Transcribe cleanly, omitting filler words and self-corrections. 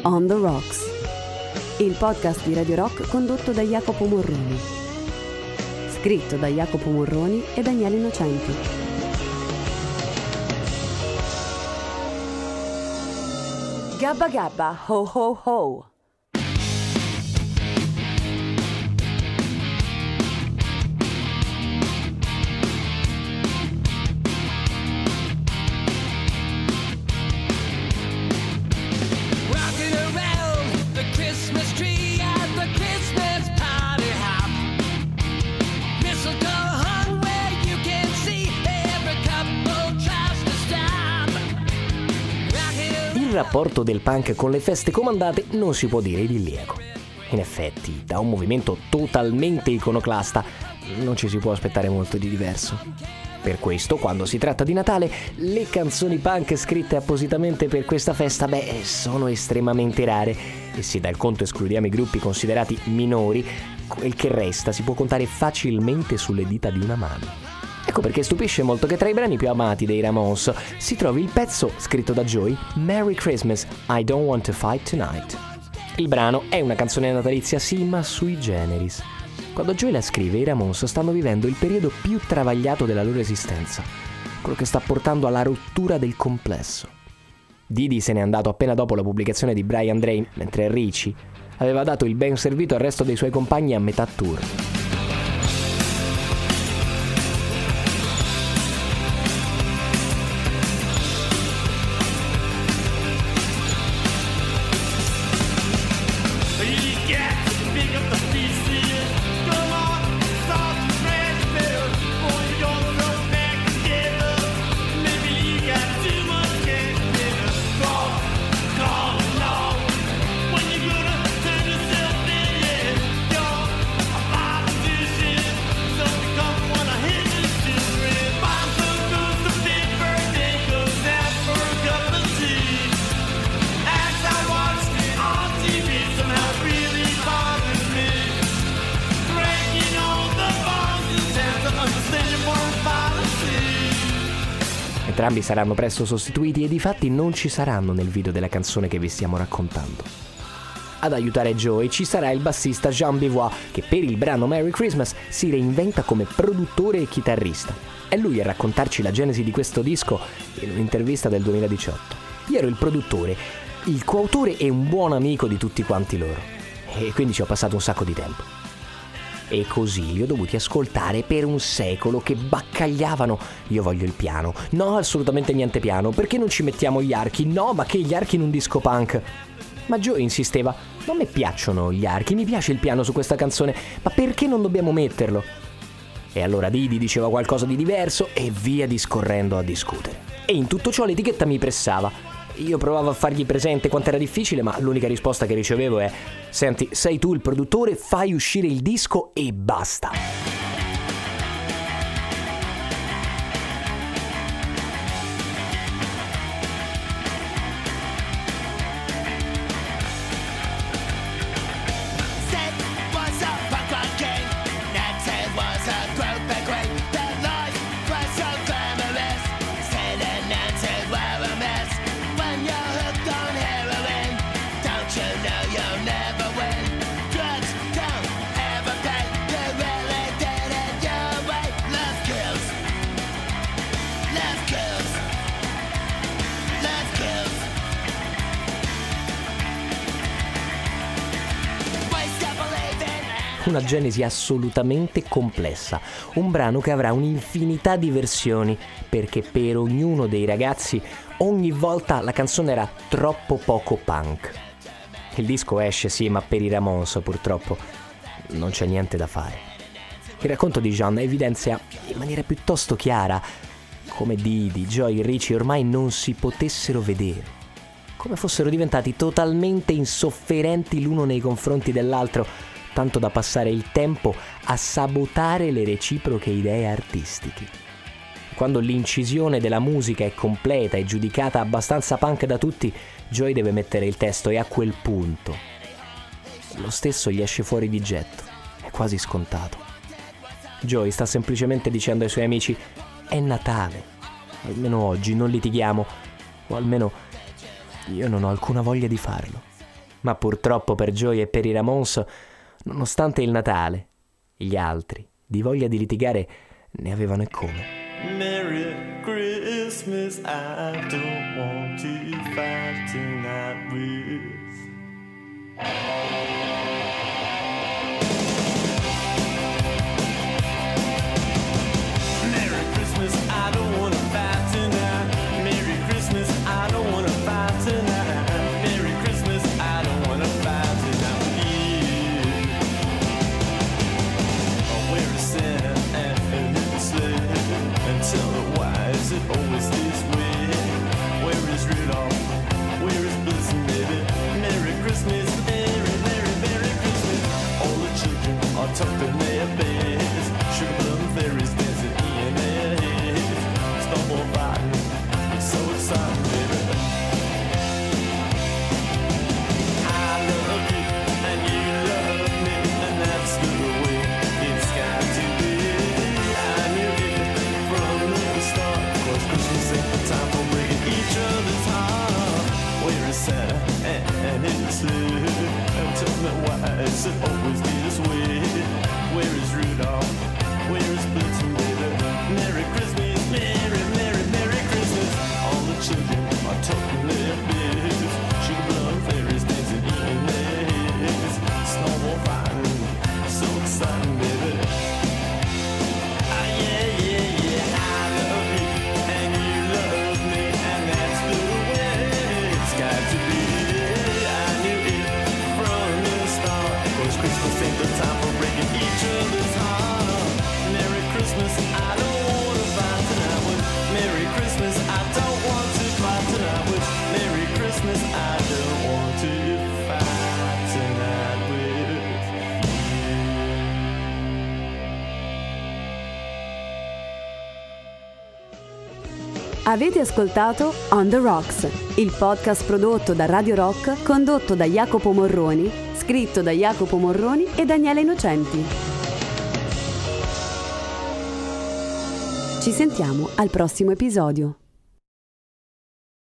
On the Rocks, il podcast di Radio Rock condotto da Jacopo Morroni, scritto da Jacopo Morroni e Daniele Innocenti. Gabba gabba, ho ho ho. Il rapporto del punk con le feste comandate non si può dire idilliaco. In effetti, da un movimento totalmente iconoclasta, non ci si può aspettare molto di diverso. Per questo, quando si tratta di Natale, le canzoni punk scritte appositamente per questa festa, sono estremamente rare. E se dal conto escludiamo i gruppi considerati minori, quel che resta si può contare facilmente sulle dita di una mano. Ecco perché stupisce molto che tra i brani più amati dei Ramones si trovi il pezzo scritto da Joey, Merry Christmas, I Don't Want to Fight Tonight. Il brano è una canzone natalizia sì, ma sui generis. Quando Joey la scrive, i Ramones stanno vivendo il periodo più travagliato della loro esistenza, quello che sta portando alla rottura del complesso. Didi se n'è andato appena dopo la pubblicazione di Brian Drain, mentre Richie aveva dato il ben servito al resto dei suoi compagni a metà tour. Entrambi saranno presto sostituiti e difatti non ci saranno nel video della canzone che vi stiamo raccontando. Ad aiutare Joey ci sarà il bassista Jean Bivois, che per il brano Merry Christmas si reinventa come produttore e chitarrista. È lui a raccontarci la genesi di questo disco in un'intervista del 2018. Io ero il produttore, il coautore e un buon amico di tutti quanti loro. E quindi ci ho passato un sacco di tempo. E così li ho dovuti ascoltare per un secolo che baccagliavano: io voglio il piano, no assolutamente niente piano, perché non ci mettiamo gli archi, no ma che gli archi in un disco punk. Ma Joe insisteva: non mi piacciono gli archi, mi piace il piano su questa canzone, ma perché non dobbiamo metterlo? E allora Didi diceva qualcosa di diverso e via discorrendo a discutere. E in tutto ciò l'etichetta mi pressava. Io provavo a fargli presente quanto era difficile, ma l'unica risposta che ricevevo è: senti, sei tu il produttore, fai uscire il disco e basta. Una genesi assolutamente complessa, un brano che avrà un'infinità di versioni, perché per ognuno dei ragazzi ogni volta la canzone era troppo poco punk. Il disco esce sì, ma per i Ramones purtroppo non c'è niente da fare. Il racconto di Jean evidenzia in maniera piuttosto chiara come Didi, Joey e Richie ormai non si potessero vedere, come fossero diventati totalmente insofferenti l'uno nei confronti dell'altro, tanto da passare il tempo a sabotare le reciproche idee artistiche. Quando l'incisione della musica è completa e giudicata abbastanza punk da tutti, Joey deve mettere il testo e a quel punto lo stesso gli esce fuori di getto, è quasi scontato. Joey sta semplicemente dicendo ai suoi amici: è Natale, almeno oggi non litighiamo, o almeno io non ho alcuna voglia di farlo. Ma purtroppo per Joey e per i Ramones, nonostante il Natale, gli altri, di voglia di litigare, ne avevano e come. Merry Christmas, I don't want to fight tonight with. Merry Christmas, I don't want to fight tonight. Merry Christmas, I don't want to fight tonight. Merry Christmas, I don't want to fight tonight with you. Where is Santa and his sleigh? And tell her why is it always this way? Where is Rudolph? Where is Blitzen, baby? Merry Christmas, Merry, Merry, Merry Christmas. All the children are tucked in their beds. Sugar plum fairies dancing in their heads. Snowball fighting, it's so exciting, baby. I love you and you love me, and that's the way it's got to be. I knew it from the start, 'cause Christmas ain't the time for breaking each other's heart. Where is Santa and his sleigh? And tell me why is it always this way? Where is Rudolph? Where is Blitzen, baby? Merry Christmas, Merry, Merry, Merry Christmas. All the children are tucking their beds. Sugar plum fairies dancing in their heads. Snowball fighting, so exciting, baby. Ah, yeah, yeah, yeah, I love you and you love me, and that's the way it's got to be. I knew it from the start, 'cause Christmas ain't the time for breaking each other's heart. Merry Christmas, I don't want to fight tonight with. Merry Christmas, I don't want to fight tonight with. Merry Christmas, I don't want to fight tonight with you. Avete ascoltato On The Rocks, il podcast prodotto da Radio Rock, condotto da Jacopo Morroni, scritto da Jacopo Morroni e Daniele Innocenti. Ci sentiamo al prossimo episodio.